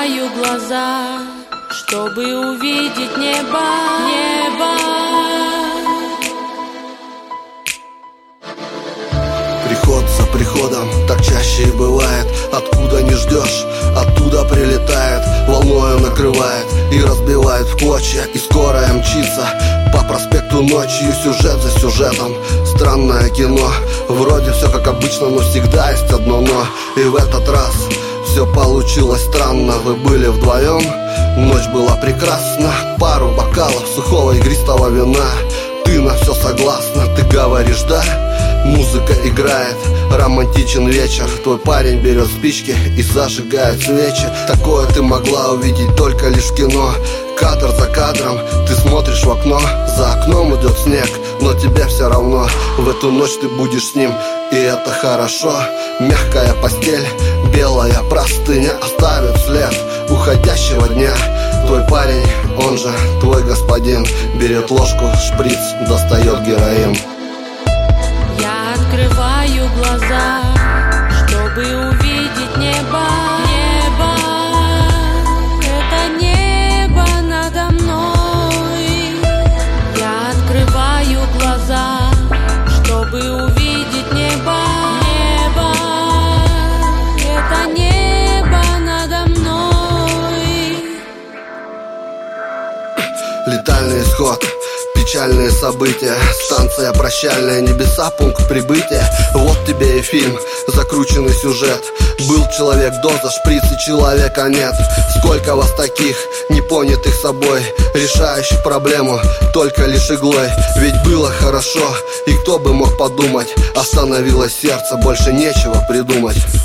открываю глаза, чтобы увидеть небо, небо. Приход за приходом, так чаще и бывает. Откуда не ждешь, оттуда прилетает, волною накрывает и разбивает в клочья. И скорая мчится по проспекту ночью, сюжет за сюжетом. Странное кино, вроде все как обычно, но всегда есть одно но. И в этот раз все получилось странно. Вы были вдвоем, ночь была прекрасна. Пару бокалов сухого игристого вина. Ты на все согласна, ты говоришь да. Музыка играет, романтичен вечер. Твой парень берет спички и зажигает свечи. Такое ты могла увидеть только лишь в кино. Кадр за кадром, ты смотришь в окно. За окном идет снег, но тебе все равно. В эту ночь ты будешь с ним, и это хорошо. Мягкая постель, белая простыня оставит след уходящего дня. Твой парень, он же твой господин, берет ложку, шприц, достает героин. Я открываю глаза, чтобы увидеть небо, небо. Это небо надо мной. Я открываю глаза, чтобы увидеть небо, небо. Это небо надо мной. Летальный исход, печальные события, станция прощальная, небеса, пункт прибытия. Вот тебе и фильм, закрученный сюжет. Был человек, доза, шприц и человека нет. Сколько вас таких, не понятых собой, решающих проблему только лишь иглой. Ведь было хорошо, и кто бы мог подумать, остановилось сердце, больше нечего придумать.